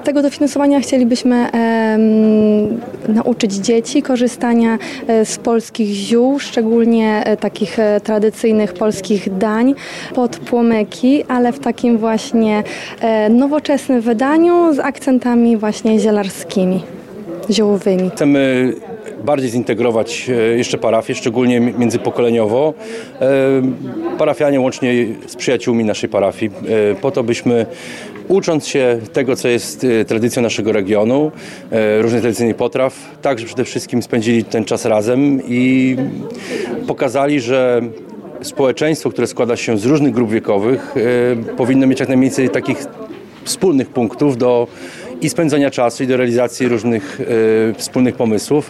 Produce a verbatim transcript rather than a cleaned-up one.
tego dofinansowania chcielibyśmy em, nauczyć dzieci korzystania e, z polskich ziół, szczególnie e, takich e, tradycyjnych polskich dań pod płomyki, ale w takim właśnie e, nowoczesnym wydaniu z akcentami właśnie zielarskimi, ziołowymi. Chcemy bardziej zintegrować jeszcze parafię, szczególnie międzypokoleniowo. Parafianie łącznie z przyjaciółmi naszej parafii, po to byśmy, ucząc się tego, co jest tradycją naszego regionu, różnych tradycyjnych potraw, także przede wszystkim spędzili ten czas razem i pokazali, że społeczeństwo, które składa się z różnych grup wiekowych, powinno mieć jak najmniej takich wspólnych punktów do i spędzania czasu, i do realizacji różnych y, wspólnych pomysłów.